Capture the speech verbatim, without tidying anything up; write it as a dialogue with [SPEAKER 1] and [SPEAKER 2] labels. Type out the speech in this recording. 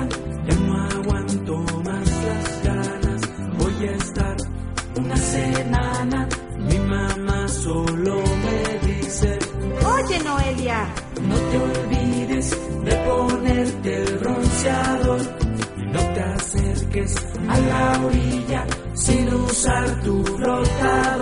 [SPEAKER 1] Oigan, ya no aguanto más las ganas. Voy a estar una semana. Mi mamá solo me dice:
[SPEAKER 2] Oye, Noelia,
[SPEAKER 1] no te olvides de ponerte el bronceador y no te acerques a la orilla sin usar tu flotador.